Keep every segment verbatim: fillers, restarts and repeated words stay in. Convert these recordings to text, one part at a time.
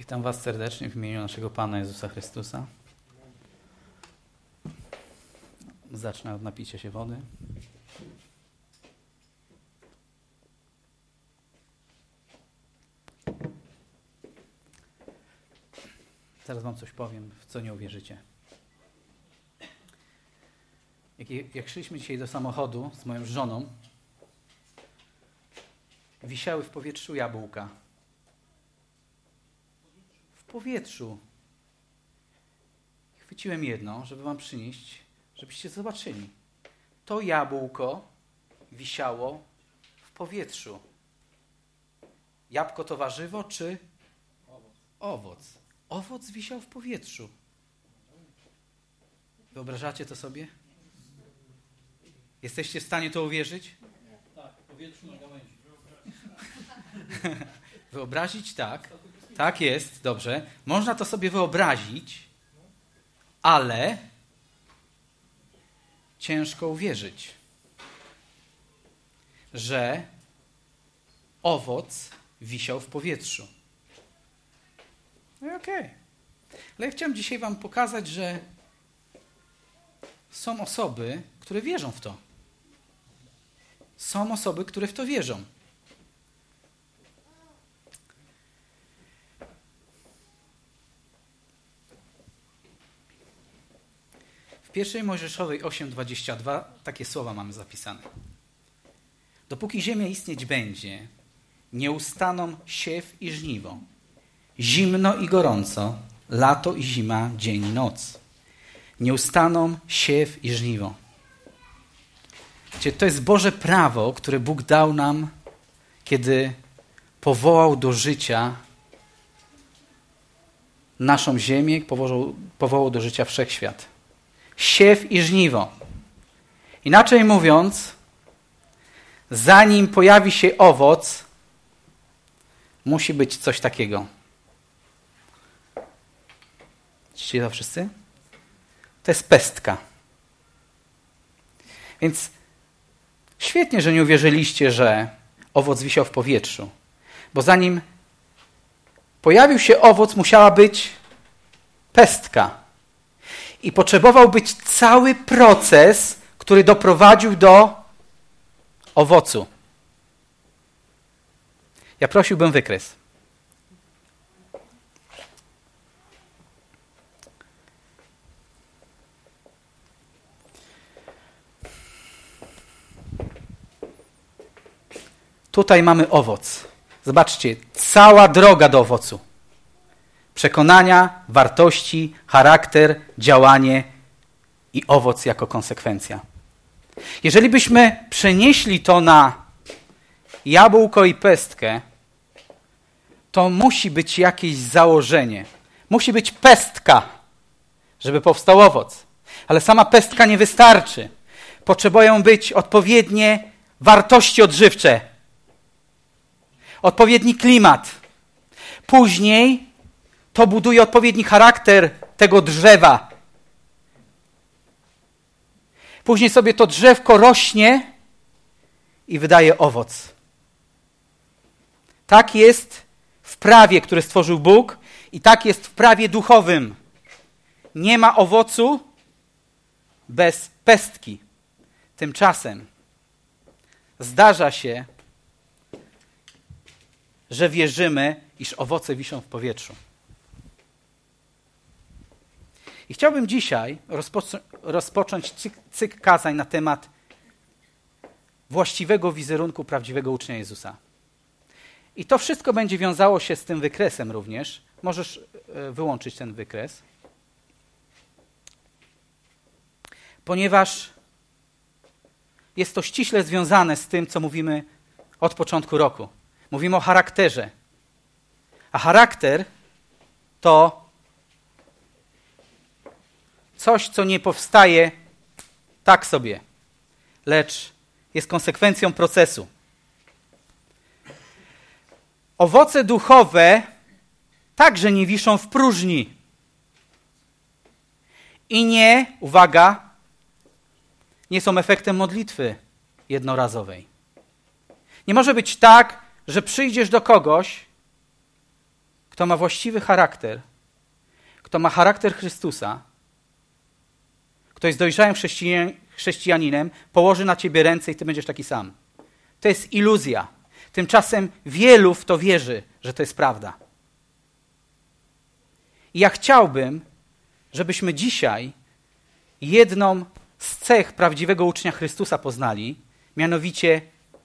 Witam Was serdecznie w imieniu naszego Pana Jezusa Chrystusa. Zacznę od napicia się wody. Zaraz Wam coś powiem, w co nie uwierzycie. Jak, jak szliśmy dzisiaj do samochodu z moją żoną, wisiały w powietrzu jabłka. W powietrzu. Chwyciłem jedno, żeby Wam przynieść, żebyście zobaczyli. To jabłko wisiało w powietrzu. Jabłko to warzywo czy owoc? Owoc. Owoc wisiał w powietrzu. Wyobrażacie to sobie? Jesteście w stanie to uwierzyć? Tak, w powietrzu na gałęzi. Wyobrazić? Tak. Tak jest, dobrze. Można to sobie wyobrazić, ale ciężko uwierzyć, że owoc wisiał w powietrzu. No i okej. Okay. Ale ja chciałem dzisiaj Wam pokazać, że są osoby, które wierzą w to. Są osoby, które w to wierzą. W pierwszej Mojżeszowej osiem dwadzieścia dwa takie słowa mamy zapisane. Dopóki ziemia istnieć będzie, nie ustaną siew i żniwo, zimno i gorąco, lato i zima, dzień i noc. Nie ustaną siew i żniwo. Wiecie, to jest Boże prawo, które Bóg dał nam, kiedy powołał do życia naszą ziemię, powołał, powołał do życia wszechświat. Siew i żniwo. Inaczej mówiąc, zanim pojawi się owoc, musi być coś takiego. Widzicie to wszyscy? To jest pestka. Więc świetnie, że nie uwierzyliście, że owoc wisiał w powietrzu. Bo zanim pojawił się owoc, musiała być pestka. I potrzebował być cały proces, który doprowadził do owocu. Ja prosiłbym wykres. Tutaj mamy owoc. Zobaczcie, cała droga do owocu. Przekonania, wartości, charakter, działanie i owoc jako konsekwencja. Jeżeli byśmy przenieśli to na jabłko i pestkę, to musi być jakieś założenie. Musi być pestka, żeby powstał owoc. Ale sama pestka nie wystarczy. Potrzebują być odpowiednie wartości odżywcze. Odpowiedni klimat. Później to buduje odpowiedni charakter tego drzewa. Później sobie to drzewko rośnie i wydaje owoc. Tak jest w prawie, które stworzył Bóg, i tak jest w prawie duchowym. Nie ma owocu bez pestki. Tymczasem zdarza się, że wierzymy, iż owoce wiszą w powietrzu. I chciałbym dzisiaj rozpoc- rozpocząć cykl, cykl kazań na temat właściwego wizerunku prawdziwego ucznia Jezusa. I to wszystko będzie wiązało się z tym wykresem również. Możesz wyłączyć ten wykres. Ponieważ jest to ściśle związane z tym, co mówimy od początku roku. Mówimy o charakterze. A charakter to coś, co nie powstaje tak sobie, lecz jest konsekwencją procesu. Owoce duchowe także nie wiszą w próżni. I nie, uwaga, nie są efektem modlitwy jednorazowej. Nie może być tak, że przyjdziesz do kogoś, kto ma właściwy charakter, kto ma charakter Chrystusa, kto jest dojrzałym chrześcijan, chrześcijaninem, położy na ciebie ręce i ty będziesz taki sam. To jest iluzja. Tymczasem wielu w to wierzy, że to jest prawda. I ja chciałbym, żebyśmy dzisiaj jedną z cech prawdziwego ucznia Chrystusa poznali, mianowicie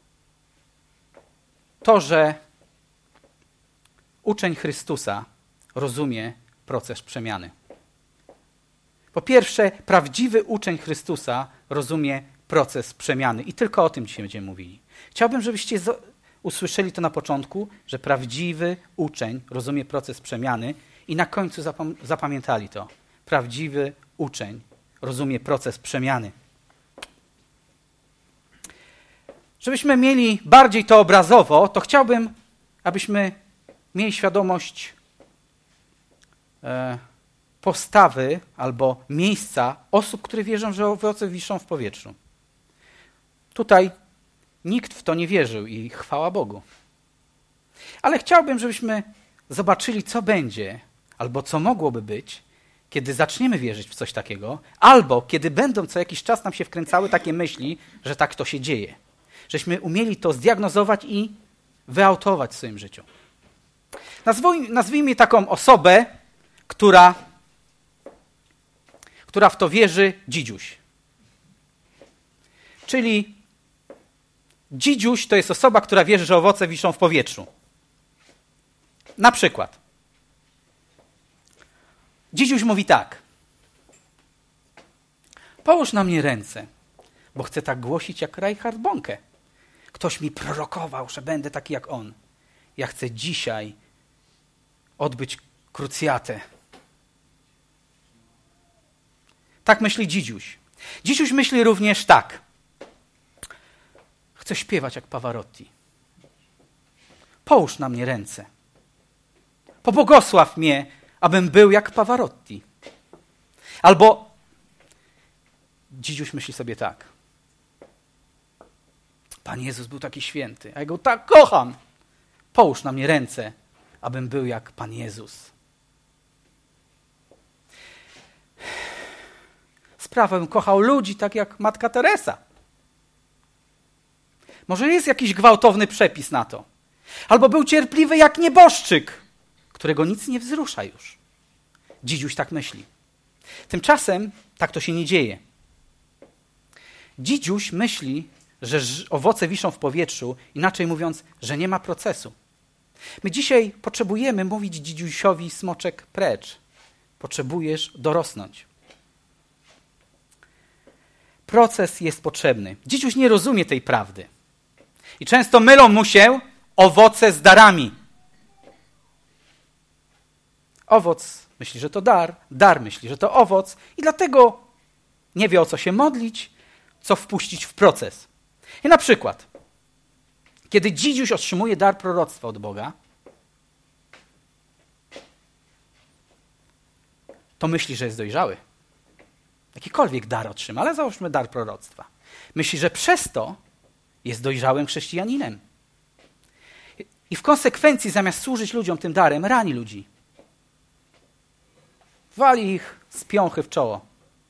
to, że uczeń Chrystusa rozumie proces przemiany. Po pierwsze, prawdziwy uczeń Chrystusa rozumie proces przemiany. I tylko o tym dzisiaj będziemy mówili. Chciałbym, żebyście z- usłyszeli to na początku, że prawdziwy uczeń rozumie proces przemiany i na końcu zapam- zapamiętali to. Prawdziwy uczeń rozumie proces przemiany. Żebyśmy mieli bardziej to obrazowo, to chciałbym, abyśmy mieli świadomość e, postawy albo miejsca osób, które wierzą, że owoce wiszą w powietrzu. Tutaj nikt w to nie wierzył i chwała Bogu. Ale chciałbym, żebyśmy zobaczyli, co będzie, albo co mogłoby być, kiedy zaczniemy wierzyć w coś takiego, albo kiedy będą co jakiś czas nam się wkręcały takie myśli, że tak to się dzieje. Żeśmy umieli to zdiagnozować i wyautować w swoim życiu. Nazwij, nazwijmy taką osobę, która, która w to wierzy, dzidziuś. Czyli dzidziuś to jest osoba, która wierzy, że owoce wiszą w powietrzu. Na przykład. Dzidziuś mówi tak. Połóż na mnie ręce, bo chcę tak głosić jak Reinhard Bonke. Ktoś mi prorokował, że będę taki jak on. Ja chcę dzisiaj odbyć krucjatę. Tak myśli dzidziuś. Dzidziuś myśli również tak. Chcę śpiewać jak Pavarotti. Połóż na mnie ręce. Pobłogosław mnie, abym był jak Pavarotti. Albo dzidziuś myśli sobie tak. Pan Jezus był taki święty, a ja go tak kocham. Połóż na mnie ręce, abym był jak Pan Jezus. Sprawę bym kochał ludzi tak jak Matka Teresa. Może jest jakiś gwałtowny przepis na to. Albo był cierpliwy jak nieboszczyk, którego nic nie wzrusza już. Dzidziuś tak myśli. Tymczasem tak to się nie dzieje. Dzidziuś myśli, że owoce wiszą w powietrzu, inaczej mówiąc, że nie ma procesu. My dzisiaj potrzebujemy mówić dzidziusiowi smoczek precz. Potrzebujesz dorosnąć. Proces jest potrzebny. Dzidziuś nie rozumie tej prawdy. I często mylą mu się owoce z darami. Owoc myśli, że to dar, dar myśli, że to owoc i dlatego nie wie, o co się modlić, co wpuścić w proces. I na przykład, kiedy dzidziuś otrzymuje dar proroctwa od Boga, to myśli, że jest dojrzały. Jakikolwiek dar otrzyma, ale załóżmy dar proroctwa. Myśli, że przez to jest dojrzałym chrześcijaninem. I w konsekwencji, zamiast służyć ludziom tym darem, rani ludzi. Wali ich z piąchy w czoło.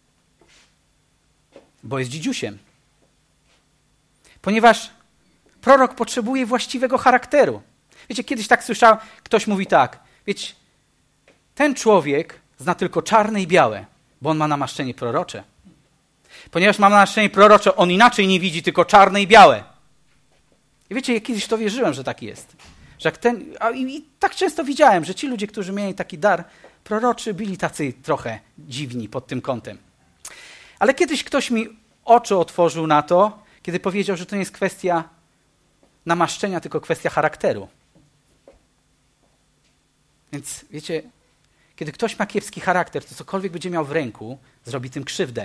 Bo jest dzidziusiem. Ponieważ prorok potrzebuje właściwego charakteru. Wiecie, kiedyś tak słyszałem, ktoś mówi tak, wiecie, ten człowiek zna tylko czarne i białe, bo on ma namaszczenie prorocze. Ponieważ ma namaszczenie prorocze, on inaczej nie widzi, tylko czarne i białe. I wiecie, ja kiedyś to wierzyłem, że tak jest. Że jak ten, a i, i tak często widziałem, że ci ludzie, którzy mieli taki dar proroczy, byli tacy trochę dziwni pod tym kątem. Ale kiedyś ktoś mi oczy otworzył na to, kiedy powiedział, że to nie jest kwestia namaszczenia, tylko kwestia charakteru. Więc wiecie, kiedy ktoś ma kiepski charakter, to cokolwiek będzie miał w ręku, zrobi tym krzywdę.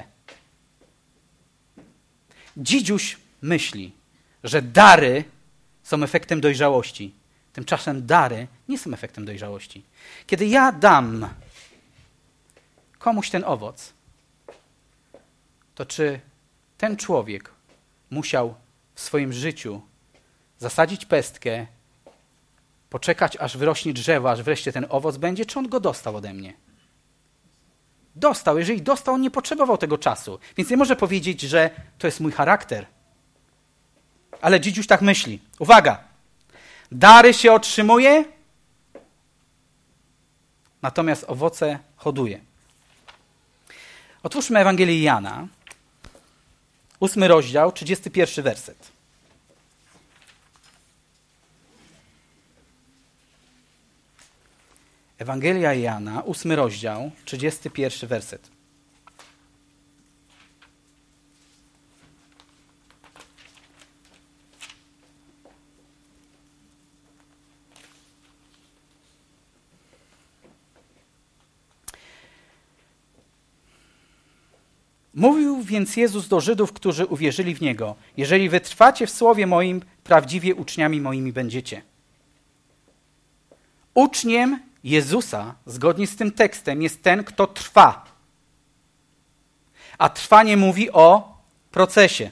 Dzidziuś myśli, że dary są efektem dojrzałości. Tymczasem dary nie są efektem dojrzałości. Kiedy ja dam komuś ten owoc, to czy ten człowiek musiał w swoim życiu zasadzić pestkę, poczekać, aż wyrośnie drzewo, aż wreszcie ten owoc będzie, czy on go dostał ode mnie? Dostał. Jeżeli dostał, on nie potrzebował tego czasu. Więc nie może powiedzieć, że to jest mój charakter. Ale dzidziuś tak myśli. Uwaga! Dary się otrzymuje, natomiast owoce hoduje. Otwórzmy Ewangelię Jana, ósmy rozdział, trzydziesty pierwszy werset. Ewangelia Jana, ósmy rozdział, trzydziesty pierwszy werset. Mówił więc Jezus do Żydów, którzy uwierzyli w Niego: jeżeli wytrwacie w słowie moim, prawdziwie uczniami moimi będziecie. Uczniem Jezusa, zgodnie z tym tekstem, jest ten, kto trwa. A trwanie mówi o procesie.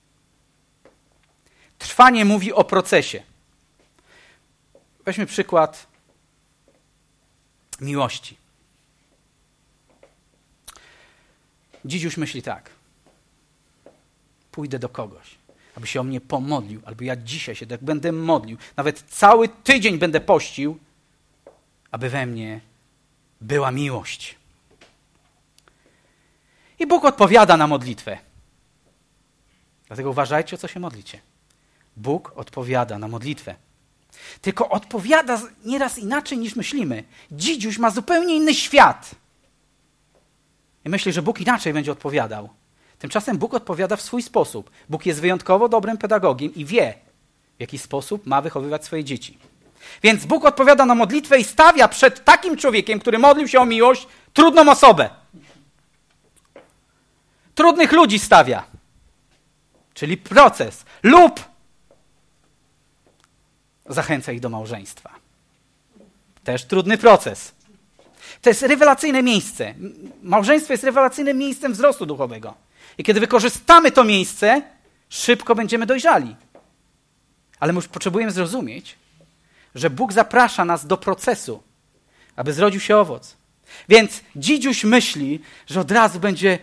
Trwanie mówi o procesie. Weźmy przykład miłości. Dzidziuś myśli tak. Pójdę do kogoś, aby się o mnie pomodlił, albo ja dzisiaj się tak będę modlił, nawet cały tydzień będę pościł, aby we mnie była miłość. I Bóg odpowiada na modlitwę. Dlatego uważajcie, o co się modlicie. Bóg odpowiada na modlitwę. Tylko odpowiada nieraz inaczej, niż myślimy. Dzidziuś ma zupełnie inny świat. I myśli, że Bóg inaczej będzie odpowiadał. Tymczasem Bóg odpowiada w swój sposób. Bóg jest wyjątkowo dobrym pedagogiem i wie, w jaki sposób ma wychowywać swoje dzieci. Więc Bóg odpowiada na modlitwę i stawia przed takim człowiekiem, który modlił się o miłość, trudną osobę. Trudnych ludzi stawia. Czyli proces. Lub zachęca ich do małżeństwa. Też trudny proces. To jest rewelacyjne miejsce. Małżeństwo jest rewelacyjnym miejscem wzrostu duchowego. I kiedy wykorzystamy to miejsce, szybko będziemy dojrzali. Ale my już potrzebujemy zrozumieć, że Bóg zaprasza nas do procesu, aby zrodził się owoc. Więc dzidziuś myśli, że od razu będzie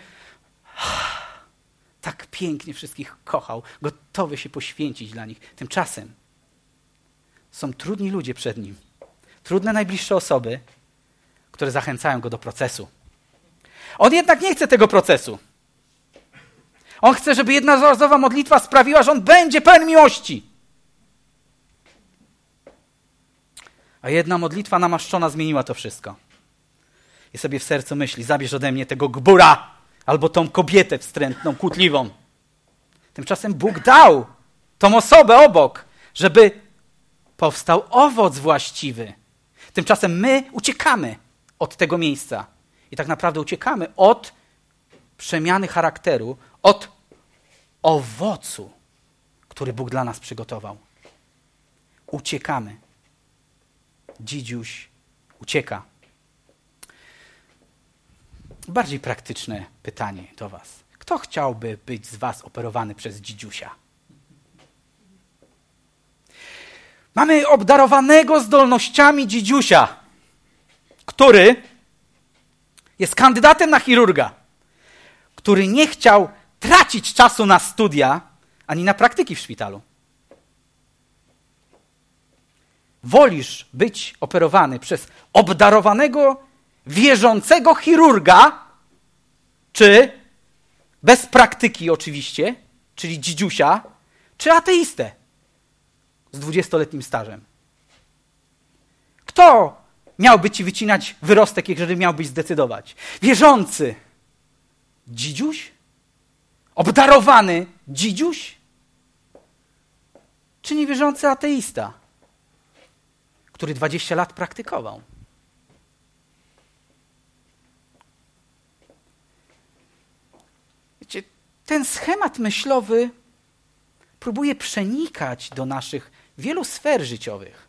tak pięknie wszystkich kochał, gotowy się poświęcić dla nich. Tymczasem są trudni ludzie przed nim. Trudne najbliższe osoby, które zachęcają go do procesu. On jednak nie chce tego procesu. On chce, żeby jednorazowa modlitwa sprawiła, że on będzie pełen miłości. A jedna modlitwa namaszczona zmieniła to wszystko. I sobie w sercu myśli: zabierz ode mnie tego gbura albo tą kobietę wstrętną, kłótliwą. Tymczasem Bóg dał tą osobę obok, żeby powstał owoc właściwy. Tymczasem my uciekamy od tego miejsca. I tak naprawdę uciekamy od przemiany charakteru, od owocu, który Bóg dla nas przygotował. Uciekamy. Dzidziuś ucieka. Bardziej praktyczne pytanie do was. Kto chciałby być z was operowany przez dzidziusia? Mamy obdarowanego zdolnościami dzidziusia, który jest kandydatem na chirurga, który nie chciał tracić czasu na studia ani na praktyki w szpitalu. Wolisz być operowany przez obdarowanego, wierzącego chirurga, czy bez praktyki oczywiście, czyli dzidziusia, czy ateistę z dwudziestoletnim stażem? Kto miałby ci wycinać wyrostek, jeżeli miałbyś zdecydować? Wierzący dzidziuś? Obdarowany dzidziuś? Czy niewierzący ateista, który dwadzieścia lat praktykował? Wiecie, ten schemat myślowy próbuje przenikać do naszych wielu sfer życiowych.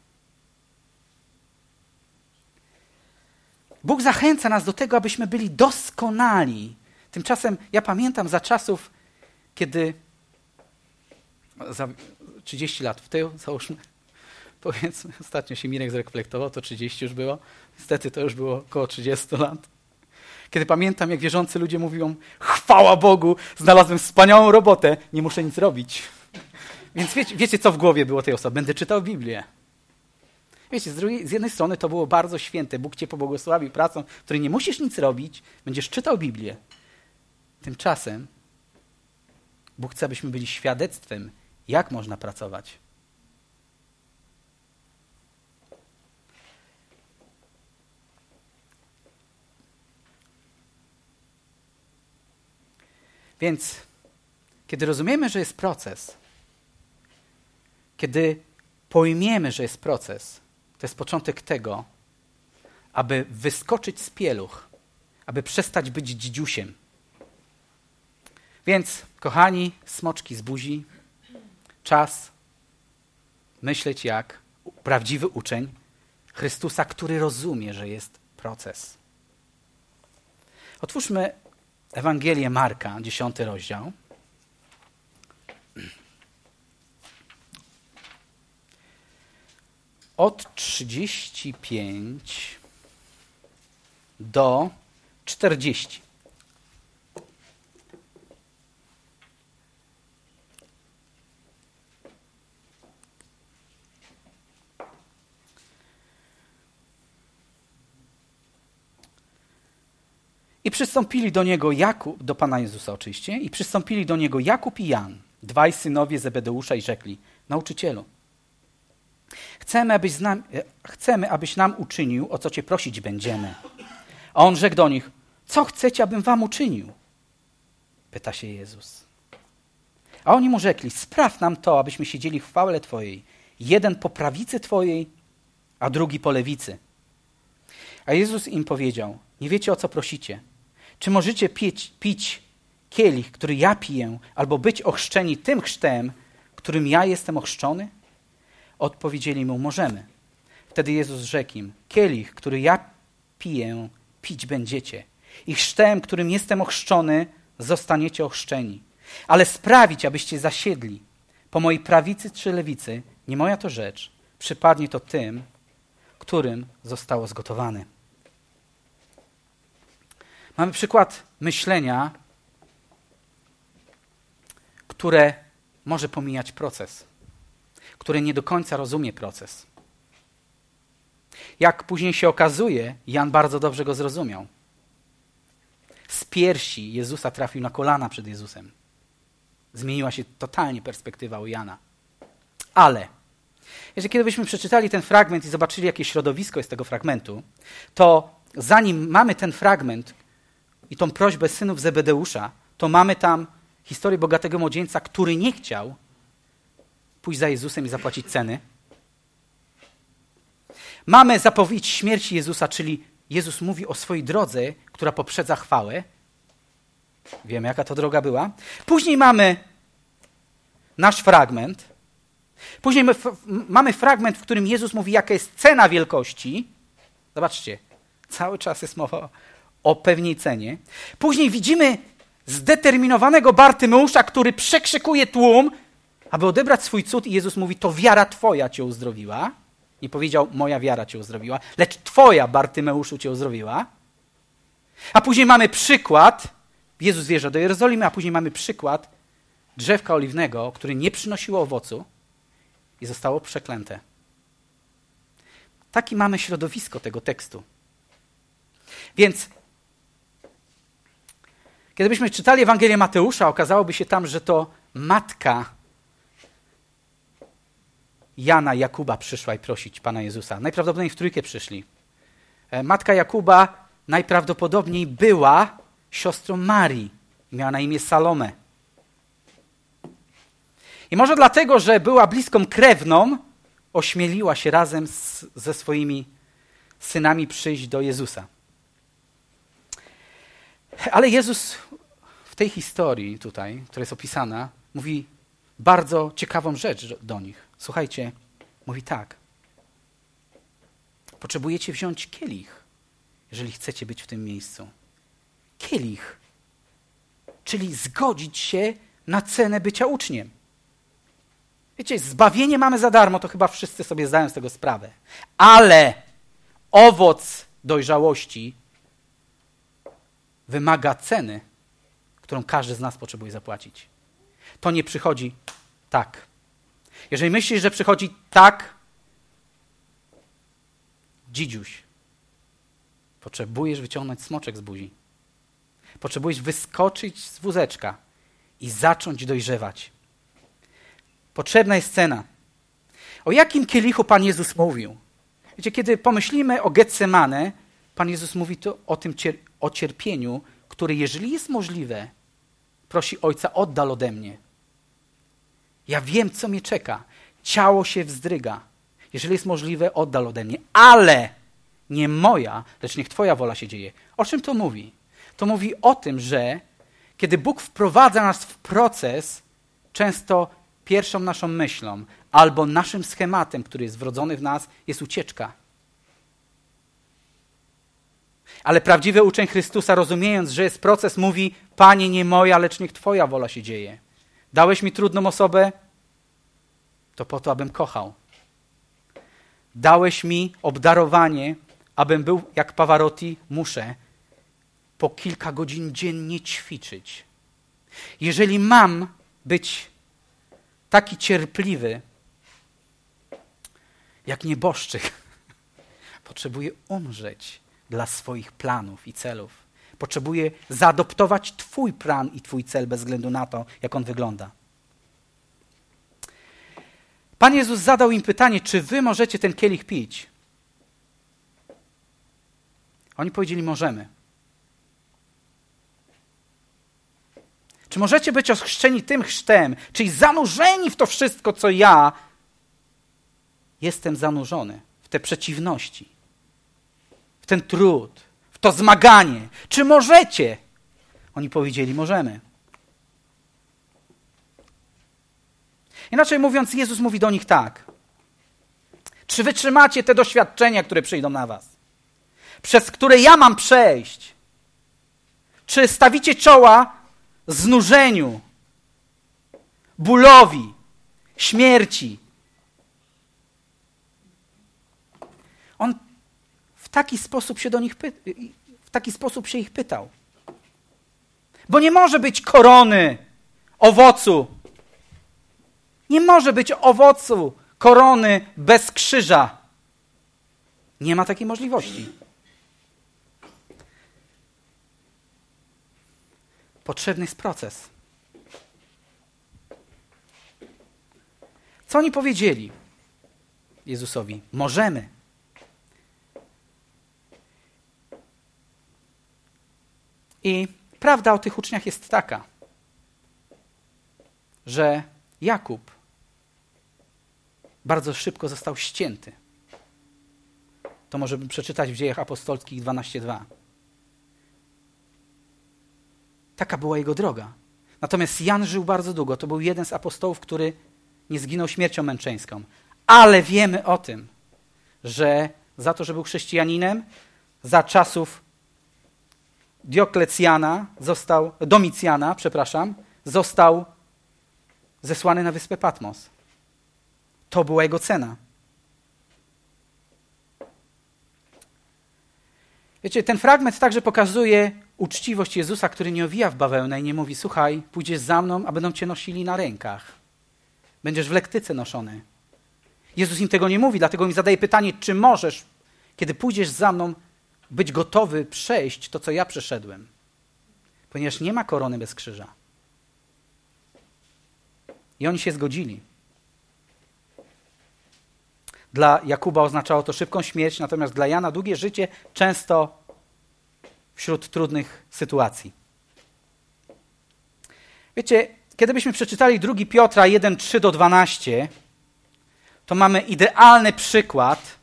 Bóg zachęca nas do tego, abyśmy byli doskonali. Tymczasem ja pamiętam za czasów, kiedy za trzydzieści lat w tył, załóżmy, powiedzmy, ostatnio się Mirek zreflektował, to trzydzieści już było. Niestety to już było około trzydzieści lat. Kiedy pamiętam, jak wierzący ludzie mówią, chwała Bogu, znalazłem wspaniałą robotę, nie muszę nic robić. Więc wiecie, wiecie, co w głowie było tej osoby? Będę czytał Biblię. Wiecie, z, drugiej, z jednej strony to było bardzo święte. Bóg cię pobłogosławił pracą, w której nie musisz nic robić, będziesz czytał Biblię. Tymczasem Bóg chce, abyśmy byli świadectwem, jak można pracować. Więc kiedy rozumiemy, że jest proces, kiedy pojmiemy, że jest proces, to jest początek tego, aby wyskoczyć z pieluch, aby przestać być dzidziusiem. Więc, kochani, smoczki z buzi, czas myśleć jak prawdziwy uczeń Chrystusa, który rozumie, że jest proces. Otwórzmy Ewangelię Marka, dziesiąty rozdział. Od trzydziestu pięciu do czterdziestu. I przystąpili do niego Jakub, do Pana Jezusa oczywiście, i przystąpili do niego Jakub i Jan, dwaj synowie Zebedeusza, i rzekli: Nauczycielu, chcemy abyś, z nam, chcemy, abyś nam uczynił, o co cię prosić będziemy. A on rzekł do nich: co chcecie, abym wam uczynił? Pyta się Jezus. A oni mu rzekli: spraw nam to, abyśmy siedzieli w chwale Twojej, jeden po prawicy Twojej, a drugi po lewicy. A Jezus im powiedział: nie wiecie, o co prosicie. Czy możecie pić, pić kielich, który ja piję, albo być ochrzczeni tym chrztem, którym ja jestem ochrzczony? Odpowiedzieli mu: możemy. Wtedy Jezus rzekł im: kielich, który ja piję, pić będziecie. I chrztem, którym jestem ochrzczony, zostaniecie ochrzczeni. Ale sprawić, abyście zasiedli po mojej prawicy czy lewicy, nie moja to rzecz, przypadnie to tym, którym zostało zgotowane. Mamy przykład myślenia, które może pomijać proces, które nie do końca rozumie proces. Jak później się okazuje, Jan bardzo dobrze go zrozumiał. Z piersi Jezusa trafił na kolana przed Jezusem. Zmieniła się totalnie perspektywa u Jana. Ale jeżeli kiedybyśmy przeczytali ten fragment i zobaczyli, jakie środowisko jest tego fragmentu, to zanim mamy ten fragment i tą prośbę synów Zebedeusza, to mamy tam historię bogatego młodzieńca, który nie chciał pójść za Jezusem i zapłacić ceny. Mamy zapowiedź śmierci Jezusa, czyli Jezus mówi o swojej drodze, która poprzedza chwałę. Wiemy, jaka to droga była. Później mamy nasz fragment. Później my f- mamy fragment, w którym Jezus mówi, jaka jest cena wielkości. Zobaczcie, cały czas jest mowa o pewnej cenie. Później widzimy zdeterminowanego Bartymeusza, który przekrzykuje tłum, aby odebrać swój cud, i Jezus mówi: to wiara twoja cię uzdrowiła. Nie powiedział: moja wiara cię uzdrowiła, lecz twoja, Bartymeuszu, cię uzdrowiła. A później mamy przykład, Jezus wjeżdża do Jerozolimy, a później mamy przykład drzewka oliwnego, które nie przynosiło owocu i zostało przeklęte. Taki mamy środowisko tego tekstu. Więc kiedybyśmy czytali Ewangelię Mateusza, okazałoby się tam, że to matka Jana, Jakuba przyszła i prosić Pana Jezusa. Najprawdopodobniej w trójkę przyszli. Matka Jakuba najprawdopodobniej była siostrą Marii. Miała na imię Salome. I może dlatego, że była bliską krewną, ośmieliła się razem z, ze swoimi synami przyjść do Jezusa. Ale Jezus w tej historii tutaj, która jest opisana, mówi bardzo ciekawą rzecz do nich. Słuchajcie, mówi tak. Potrzebujecie wziąć kielich, jeżeli chcecie być w tym miejscu. Kielich, czyli zgodzić się na cenę bycia uczniem. Wiecie, zbawienie mamy za darmo, to chyba wszyscy sobie zdają z tego sprawę. Ale owoc dojrzałości wymaga ceny, którą każdy z nas potrzebuje zapłacić. To nie przychodzi tak. Jeżeli myślisz, że przychodzi tak, dzidziuś, potrzebujesz wyciągnąć smoczek z buzi. Potrzebujesz wyskoczyć z wózeczka i zacząć dojrzewać. Potrzebna jest cena. O jakim kielichu Pan Jezus mówił? Wiecie, kiedy pomyślimy o Getsemane, Pan Jezus mówi tu o tym cier- o cierpieniu, które jeżeli jest możliwe, prosi Ojca, oddal ode mnie. Ja wiem, co mnie czeka. Ciało się wzdryga. Jeżeli jest możliwe, oddal ode mnie. Ale nie moja, lecz niech Twoja wola się dzieje. O czym to mówi? To mówi o tym, że kiedy Bóg wprowadza nas w proces, często pierwszą naszą myślą albo naszym schematem, który jest wrodzony w nas, jest ucieczka. Ale prawdziwy uczeń Chrystusa, rozumiejąc, że jest proces, mówi: Panie, nie moja, lecz niech Twoja wola się dzieje. Dałeś mi trudną osobę, to po to, abym kochał. Dałeś mi obdarowanie, abym był jak Pavarotti, muszę po kilka godzin dziennie ćwiczyć. Jeżeli mam być taki cierpliwy, jak nieboszczyk, potrzebuję umrzeć dla swoich planów i celów. Potrzebuję zaadoptować Twój plan i Twój cel bez względu na to, jak on wygląda. Pan Jezus zadał im pytanie, czy wy możecie ten kielich pić? Oni powiedzieli, możemy. Czy możecie być ochrzczeni tym chrztem, czyli zanurzeni w to wszystko, co ja jestem zanurzony, w te przeciwności, w ten trud, w to zmaganie. Czy możecie? Oni powiedzieli, możemy. Inaczej mówiąc, Jezus mówi do nich tak. Czy wytrzymacie te doświadczenia, które przyjdą na was? Przez które ja mam przejść? Czy stawicie czoła znużeniu, bólowi, śmierci? On w taki sposób się do nich py- w taki sposób się ich pytał. Bo nie może być korony, owocu. Nie może być owocu, korony bez krzyża. Nie ma takiej możliwości. Potrzebny jest proces. Co oni powiedzieli Jezusowi? Możemy. I prawda o tych uczniach jest taka, że Jakub bardzo szybko został ścięty. To możemy przeczytać w Dziejach Apostolskich dwanaście dwa. Taka była jego droga. Natomiast Jan żył bardzo długo. To był jeden z apostołów, który nie zginął śmiercią męczeńską. Ale wiemy o tym, że za to, że był chrześcijaninem, za czasów Dioklecjana został, Domicjana, przepraszam, został zesłany na wyspę Patmos. To była jego cena. Wiecie, ten fragment także pokazuje uczciwość Jezusa, który nie owija w bawełnę i nie mówi, słuchaj, pójdziesz za mną, a będą cię nosili na rękach. Będziesz w lektyce noszony. Jezus im tego nie mówi, dlatego im zadaje pytanie, czy możesz, kiedy pójdziesz za mną, być gotowy przejść to, co ja przeszedłem. Ponieważ nie ma korony bez krzyża. I oni się zgodzili. Dla Jakuba oznaczało to szybką śmierć, natomiast dla Jana długie życie, często wśród trudnych sytuacji. Wiecie, kiedy byśmy przeczytali drugi Piotra jeden, trzy do dwunastu, to mamy idealny przykład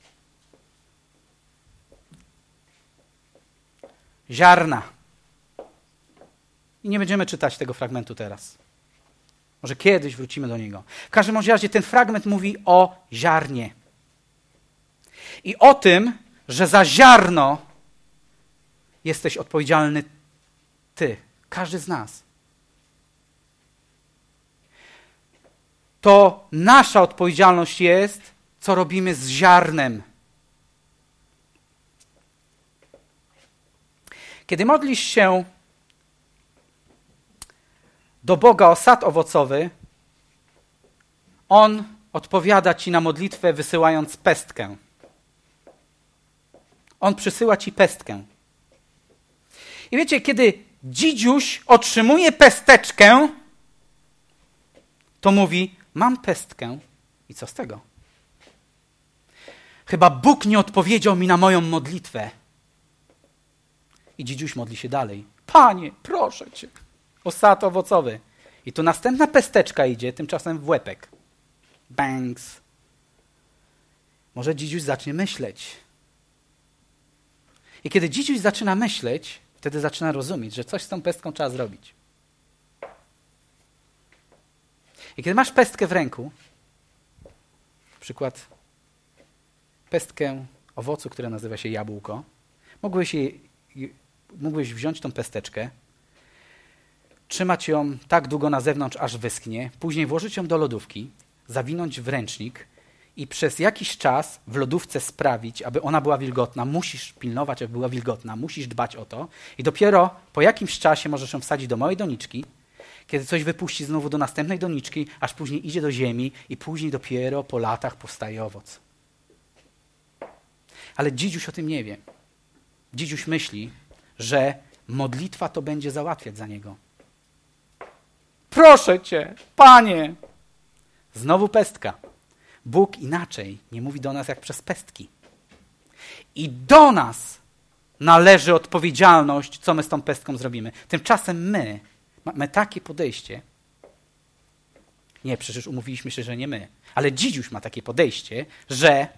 ziarna. I nie będziemy czytać tego fragmentu teraz. Może kiedyś wrócimy do niego. W każdym razie ten fragment mówi o ziarnie. I o tym, że za ziarno jesteś odpowiedzialny ty, każdy z nas. to nasza odpowiedzialność jest, co robimy z ziarnem. Kiedy modlisz się do Boga o sad owocowy, On odpowiada ci na modlitwę, wysyłając pestkę. On przysyła ci pestkę. I wiecie, kiedy dzidziuś otrzymuje pesteczkę, to mówi, mam pestkę i co z tego? Chyba Bóg nie odpowiedział mi na moją modlitwę. I dzidziuś modli się dalej. Panie, proszę cię, o sad owocowy. I tu następna pesteczka idzie, tymczasem w łepek. Bangs. Może dzidziuś zacznie myśleć. I kiedy dzidziuś zaczyna myśleć, wtedy zaczyna rozumieć, że coś z tą pestką trzeba zrobić. I kiedy masz pestkę w ręku, na przykład pestkę owocu, które nazywa się jabłko, mógłbyś, jej, mógłbyś wziąć tą pesteczkę, trzymać ją tak długo na zewnątrz, aż wyschnie, później włożyć ją do lodówki, zawinąć w ręcznik i przez jakiś czas w lodówce sprawić, aby ona była wilgotna. Musisz pilnować, aby była wilgotna, musisz dbać o to i dopiero po jakimś czasie możesz ją wsadzić do mojej doniczki, kiedy coś wypuści znowu do następnej doniczki, aż później idzie do ziemi i później dopiero po latach powstaje owoc. Ale dzidziuś o tym nie wie. Dzidziuś myśli, że modlitwa to będzie załatwiać za niego. Proszę cię, Panie! Znowu pestka. Bóg inaczej nie mówi do nas jak przez pestki. I do nas należy odpowiedzialność, co my z tą pestką zrobimy. Tymczasem my mamy takie podejście. Nie, przecież umówiliśmy się, że nie my. Ale dzidziuś ma takie podejście, że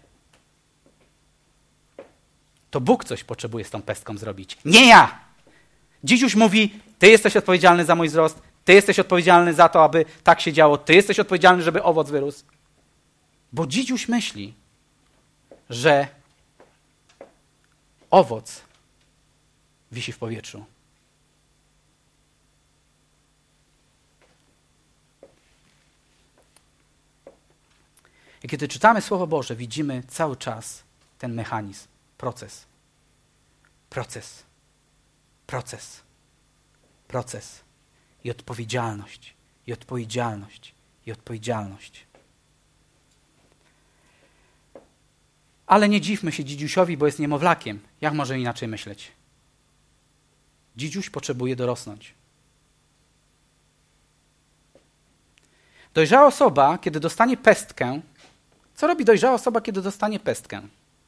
to Bóg coś potrzebuje z tą pestką zrobić. Nie ja! Dzidziuś mówi, ty jesteś odpowiedzialny za mój wzrost, ty jesteś odpowiedzialny za to, aby tak się działo, ty jesteś odpowiedzialny, żeby owoc wyrósł. Bo dzidziuś myśli, że owoc wisi w powietrzu. I kiedy czytamy Słowo Boże, widzimy cały czas ten mechanizm, proces. Proces. Proces. Proces. I odpowiedzialność. I odpowiedzialność. I odpowiedzialność. Ale nie dziwmy się dzidziusiowi, bo jest niemowlakiem. Jak może inaczej myśleć? Dzidziuś potrzebuje dorosnąć. Dojrzała osoba, kiedy dostanie pestkę, co robi dojrzała osoba, kiedy dostanie pestkę?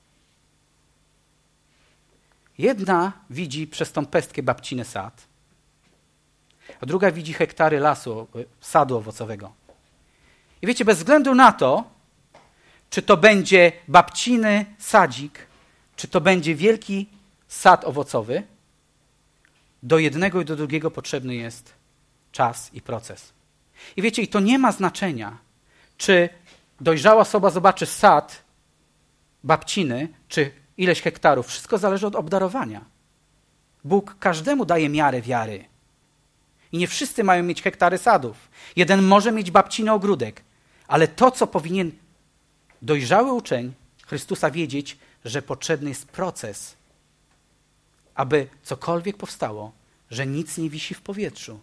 Jedna widzi przez tą pestkę babciny sad, a druga widzi hektary lasu, sadu owocowego. I wiecie, bez względu na to, czy to będzie babciny sadzik, czy to będzie wielki sad owocowy, do jednego i do drugiego potrzebny jest czas i proces. I wiecie, i to nie ma znaczenia, czy dojrzała osoba zobaczy sad babciny, czy ileś hektarów. Wszystko zależy od obdarowania. Bóg każdemu daje miarę wiary. I nie wszyscy mają mieć hektary sadów. Jeden może mieć babciny ogródek, ale to, co powinien dojrzały uczeń Chrystusa wiedzieć, że potrzebny jest proces, aby cokolwiek powstało, że nic nie wisi w powietrzu.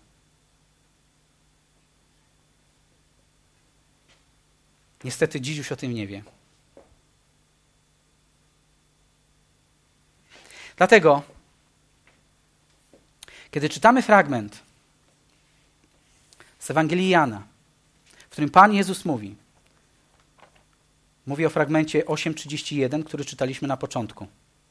Niestety dziś już o tym nie wie. Dlatego, kiedy czytamy fragment z Ewangelii Jana, w którym Pan Jezus mówi, mówi o fragmencie osiem trzydzieści jeden, który czytaliśmy na początku.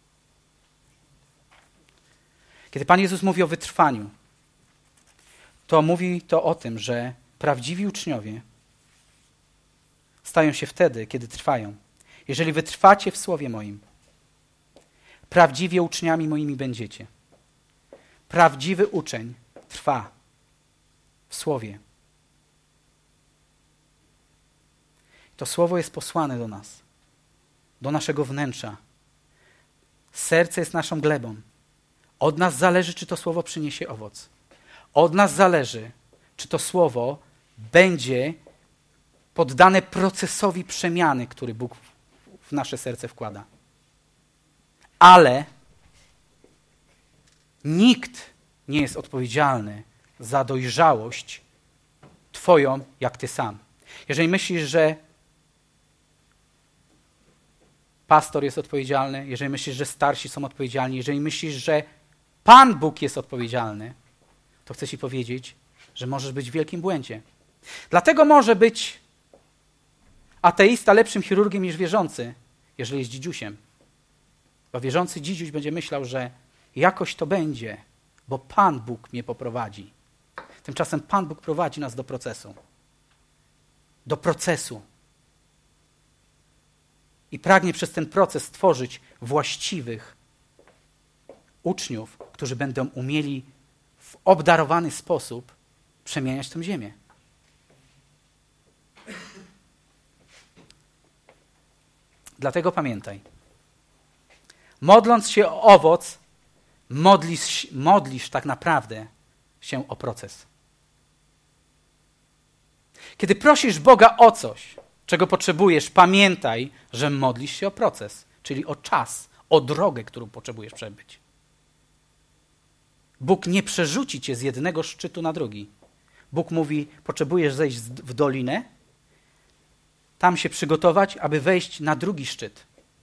Kiedy Pan Jezus mówi o wytrwaniu, to mówi to o tym, że prawdziwi uczniowie stają się wtedy, kiedy trwają. Jeżeli wytrwacie w słowie moim, prawdziwie uczniami moimi będziecie. Prawdziwy uczeń trwa w słowie. To słowo jest posłane do nas, do naszego wnętrza. Serce jest naszą glebą. Od nas zależy, czy to słowo przyniesie owoc. Od nas zależy, czy to słowo będzie poddane procesowi przemiany, który Bóg w nasze serce wkłada. Ale nikt nie jest odpowiedzialny za dojrzałość twoją, jak ty sam. Jeżeli myślisz, że pastor jest odpowiedzialny, jeżeli myślisz, że starsi są odpowiedzialni, jeżeli myślisz, że Pan Bóg jest odpowiedzialny, to chcę ci powiedzieć, że możesz być w wielkim błędzie. Dlatego może być ateista lepszym chirurgiem niż wierzący, jeżeli jest dzidziusiem. Bo wierzący dzidziuś będzie myślał, że jakoś to będzie, bo Pan Bóg mnie poprowadzi. Tymczasem Pan Bóg prowadzi nas do procesu. Do procesu. I pragnie przez ten proces stworzyć właściwych uczniów, którzy będą umieli w obdarowany sposób przemieniać tę ziemię. Dlatego pamiętaj, modląc się o owoc, modlisz, modlisz tak naprawdę się o proces. Kiedy prosisz Boga o coś, czego potrzebujesz, pamiętaj, że modlisz się o proces, czyli o czas, o drogę, którą potrzebujesz przebyć. Bóg nie przerzuci cię z jednego szczytu na drugi. Bóg mówi, potrzebujesz zejść w dolinę, tam się przygotować, aby wejść na drugi szczyt.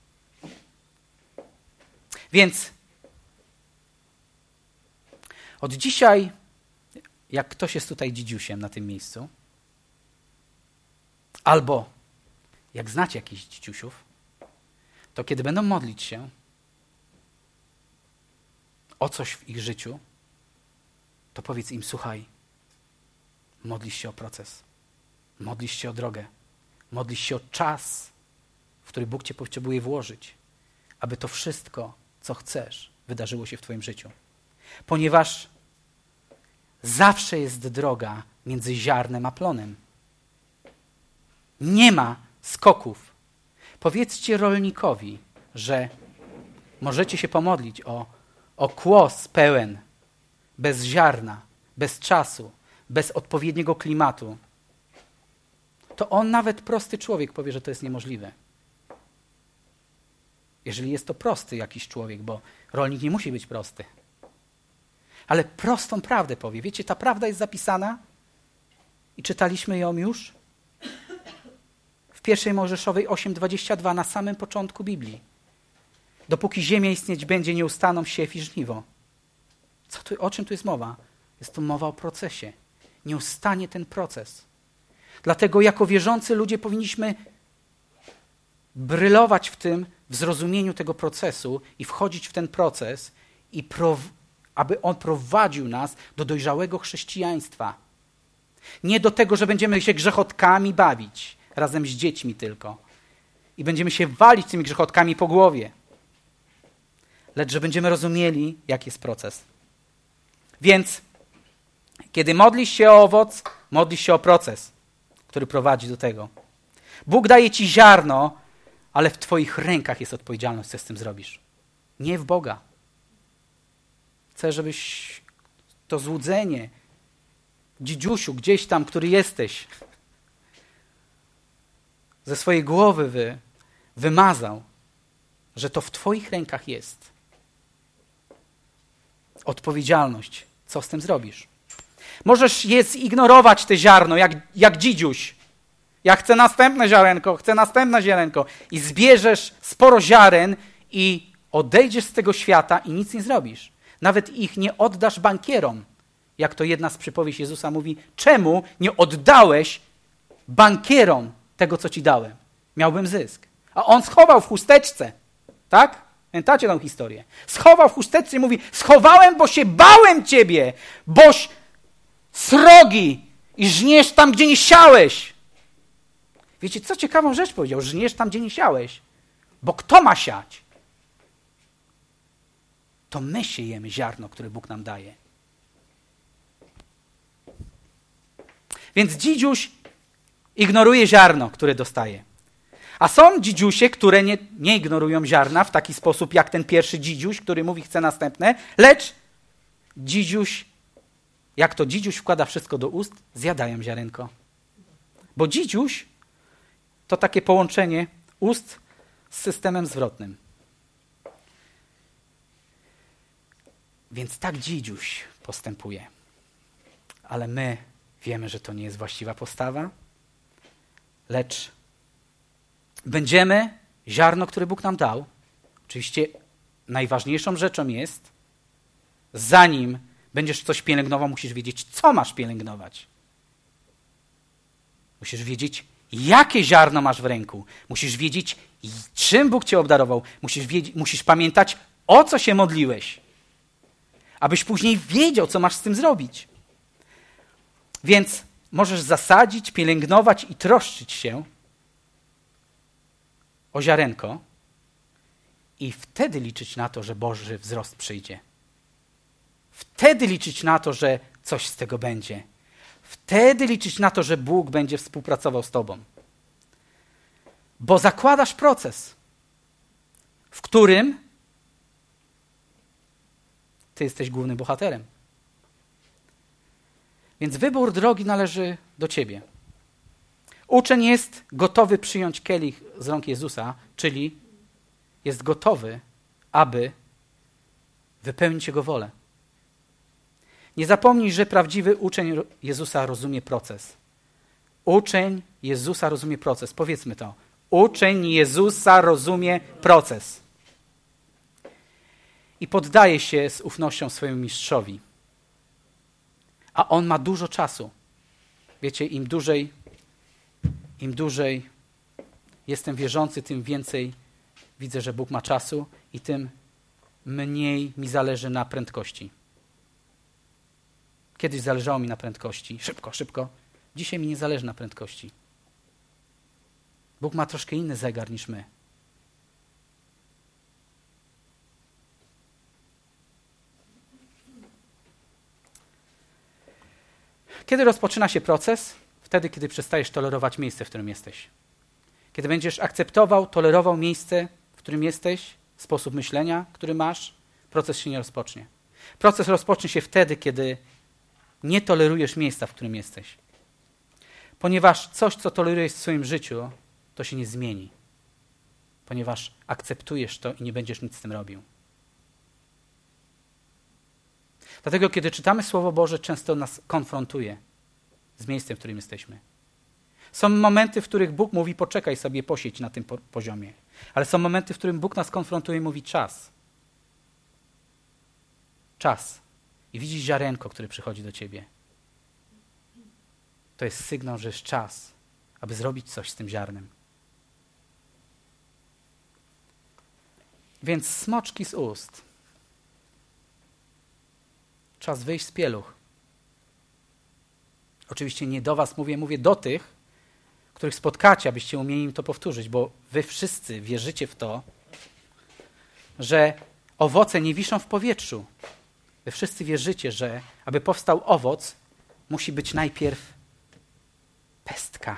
Więc od dzisiaj, jak ktoś jest tutaj dzidziusiem na tym miejscu, albo jak znacie jakichś dzidziusiów, to kiedy będą modlić się o coś w ich życiu, to powiedz im, słuchaj, modlisz się o proces, modlisz się o drogę, modlisz się o czas, w który Bóg cię potrzebuje włożyć, aby to wszystko, co chcesz, wydarzyło się w twoim życiu. Ponieważ zawsze jest droga między ziarnem a plonem. Nie ma skoków. Powiedzcie rolnikowi, że możecie się pomodlić o, o kłos pełen, bez ziarna, bez czasu, bez odpowiedniego klimatu. To on, nawet prosty człowiek, powie, że to jest niemożliwe. Jeżeli jest to prosty jakiś człowiek, bo rolnik nie musi być prosty. Ale prostą prawdę powie. Wiecie, ta prawda jest zapisana i czytaliśmy ją już w pierwszej Mojżeszowej osiem dwadzieścia dwa, na samym początku Biblii. Dopóki ziemia istnieć będzie, nie ustaną siew i żniwo. Co tu, o czym tu jest mowa? Jest tu mowa o procesie. Nie ustanie ten proces. Dlatego jako wierzący ludzie powinniśmy brylować w tym, w zrozumieniu tego procesu i wchodzić w ten proces, i pro, aby on prowadził nas do dojrzałego chrześcijaństwa. Nie do tego, że będziemy się grzechotkami bawić, razem z dziećmi tylko. I będziemy się walić tymi grzechotkami po głowie. Lecz że będziemy rozumieli, jaki jest proces. Więc kiedy modlisz się o owoc, modlisz się o proces, który prowadzi do tego. Bóg daje ci ziarno, ale w twoich rękach jest odpowiedzialność, co z tym zrobisz. Nie w Boga. Chcę, żebyś to złudzenie, dzidziusiu, gdzieś tam, który jesteś, ze swojej głowy wy, wymazał, że to w twoich rękach jest odpowiedzialność, co z tym zrobisz. Możesz je zignorować, te ziarno, jak, jak dzidziuś. Ja chcę następne ziarenko, chcę następne ziarenko. I zbierzesz sporo ziaren i odejdziesz z tego świata i nic nie zrobisz. Nawet ich nie oddasz bankierom. Jak to jedna z przypowieści Jezusa mówi, czemu nie oddałeś bankierom tego, co ci dałem? Miałbym zysk. A on schował w chusteczce. Tak? Pamiętacie tę historię? Schował w chusteczce i mówi, schowałem, bo się bałem ciebie, boś srogi i żniesz tam, gdzie nie siałeś. Wiecie, co ciekawą rzecz powiedział? Żniesz tam, gdzie nie siałeś. Bo kto ma siać? To my siejemy ziarno, które Bóg nam daje. Więc dzidziuś ignoruje ziarno, które dostaje. A są dzidziusie, które nie, nie ignorują ziarna w taki sposób, jak ten pierwszy dzidziuś, który mówi, chce następne, lecz dzidziuś, jak to dzidziuś wkłada wszystko do ust, zjadają ziarenko. Bo dzidziuś to takie połączenie ust z systemem zwrotnym. Więc tak dzidziuś postępuje. Ale my wiemy, że to nie jest właściwa postawa, lecz będziemy ziarno, które Bóg nam dał. Oczywiście najważniejszą rzeczą jest, zanim będziesz coś pielęgnował, musisz wiedzieć, co masz pielęgnować. Musisz wiedzieć, jakie ziarno masz w ręku. Musisz wiedzieć, czym Bóg cię obdarował. Musisz, wiedzieć, musisz pamiętać, o co się modliłeś. Abyś później wiedział, co masz z tym zrobić. Więc możesz zasadzić, pielęgnować i troszczyć się o ziarenko i wtedy liczyć na to, że Boży wzrost przyjdzie. Wtedy liczyć na to, że coś z tego będzie. Wtedy liczyć na to, że Bóg będzie współpracował z tobą. Bo zakładasz proces, w którym ty jesteś głównym bohaterem. Więc wybór drogi należy do ciebie. Uczeń jest gotowy przyjąć kielich z rąk Jezusa, czyli jest gotowy, aby wypełnić Jego wolę. Nie zapomnij, że prawdziwy uczeń Jezusa rozumie proces. Uczeń Jezusa rozumie proces. Powiedzmy to. Uczeń Jezusa rozumie proces. I poddaje się z ufnością swojemu mistrzowi. A on ma dużo czasu. Wiecie, im dłużej, im dłużej jestem wierzący, tym więcej widzę, że Bóg ma czasu i tym mniej mi zależy na prędkości. Kiedyś zależało mi na prędkości. Szybko, szybko. Dzisiaj mi nie zależy na prędkości. Bóg ma troszkę inny zegar niż my. Kiedy rozpoczyna się proces? Wtedy, kiedy przestajesz tolerować miejsce, w którym jesteś. Kiedy będziesz akceptował, tolerował miejsce, w którym jesteś, sposób myślenia, który masz, proces się nie rozpocznie. Proces rozpocznie się wtedy, kiedy nie tolerujesz miejsca, w którym jesteś. Ponieważ coś, co tolerujesz w swoim życiu, to się nie zmieni. Ponieważ akceptujesz to i nie będziesz nic z tym robił. Dlatego, kiedy czytamy Słowo Boże, często nas konfrontuje z miejscem, w którym jesteśmy. Są momenty, w których Bóg mówi, poczekaj sobie, posiedź na tym po- poziomie. Ale są momenty, w którym Bóg nas konfrontuje i mówi, czas. Czas. I widzisz ziarenko, które przychodzi do ciebie. To jest sygnał, że jest czas, aby zrobić coś z tym ziarnem. Więc smoczki z ust. Czas wyjść z pieluch. Oczywiście nie do was mówię, mówię do tych, których spotkacie, abyście umieli im to powtórzyć, bo wy wszyscy wierzycie w to, że owoce nie wiszą w powietrzu. Wy wszyscy wierzycie, że aby powstał owoc, musi być najpierw pestka.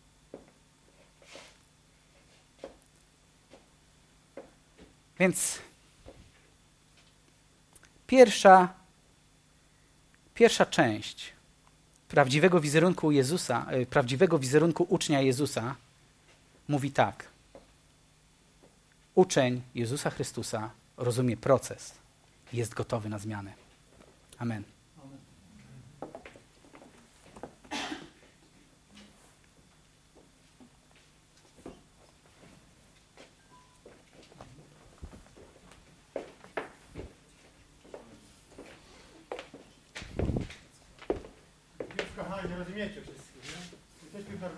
Więc pierwsza, pierwsza część prawdziwego wizerunku Jezusa, prawdziwego wizerunku ucznia Jezusa mówi tak. Uczeń Jezusa Chrystusa rozumie proces i jest gotowy na zmianę. Amen. Kochani, rozumiecie wszystko, nie? Jesteśmy